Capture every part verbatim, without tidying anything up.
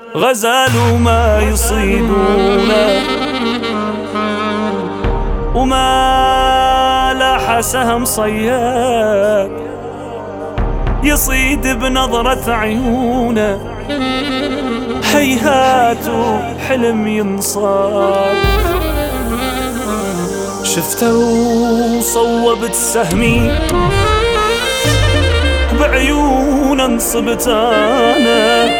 غزال وما يصيدونه، وما لاح سهم صياد يصيد بنظرة عيونه، هيهات حلم ينصاد. شفته وصوبت سهمي بعيون انصبت انا،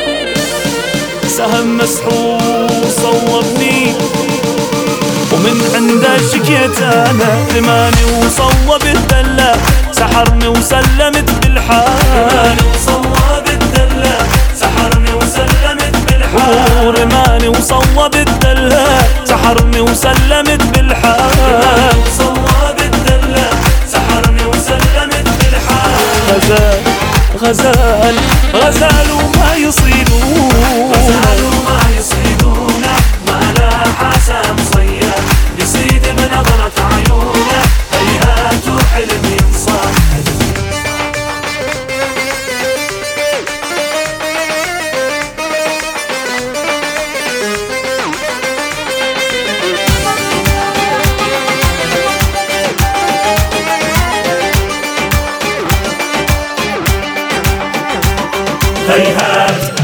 سهم مسحور صوبني ومن عنده شكيت انا، رماني وصوب الدلة سحرني وسلمت بالحال، وصوب الدلة سحرني وسلمت بالحال، رماني وصوب الدلة سحرني وسلمت بالحال، وصوب الدلة سحرني وسلمت بالحال. غزال غزال غزال وما يصيدونه، غزال وما يصيدونه، ما لاح سهم صياد يصيد بنظرة عيونه، هيهات وحلم ينصاد. هيهات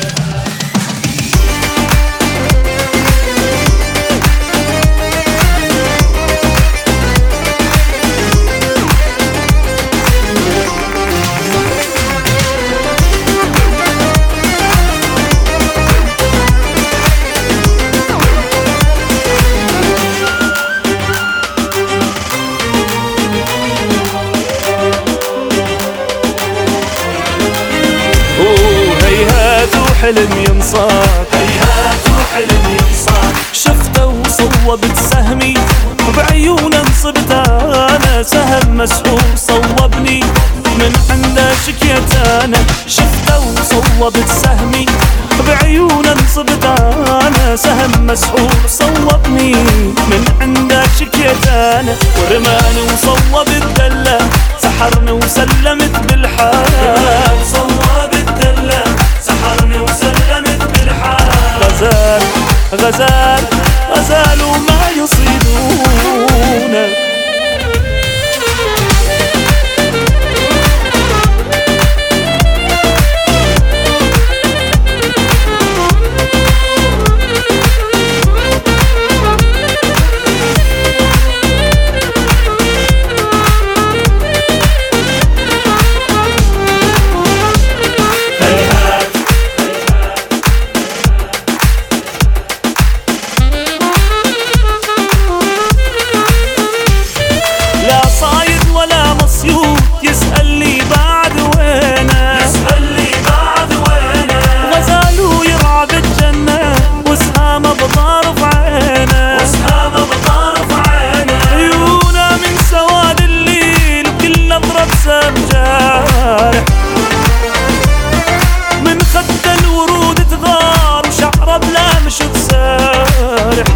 حلم ينصاد، هيهات وحلم ينصاد. شفته وصوبت سهمي وبعيونه انصبت انا، سهم مسحور صوبني من عنده شكيت انا، شفته وصوبت سهمي بعيونه انصبت انا، سهم مسحور صوبني من عنده شكيت انا، ورماني وصوب الدلة سحرني وسلمت بالحال، صوب الدلة سحرني وسلمت بالحال. غزال غزال غزال وما يصيدونه. يسأل لي بعد وينه، يسأل لي بعد وينه، غزال ويرعى بالجنة وسهامه بطارف عينه، وسهامه بطارف عينه، عيونه من سواد الليل وكل نظرة بسم جارح، من خد الورود تغار وشعره بلا مشط سارح،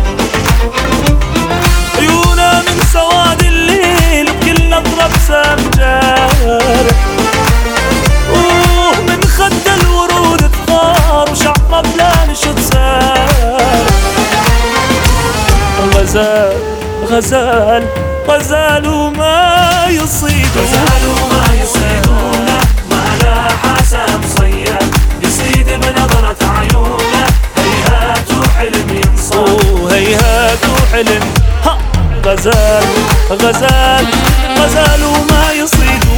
عيونه من سواد الليل وكل نظرة بسم جارح، اوه من خد الورود تغار وشعره بلا نشط سارح. غزال غزال غزال وما يصيدونه، غزال وما يصيدونه، ما لاح سهم صياد يصيد بنظرة عيونه، هيهات وحلم ينصاد. اوه هيهات وحلم، ها غزال غزال غزال وما يصيدونه.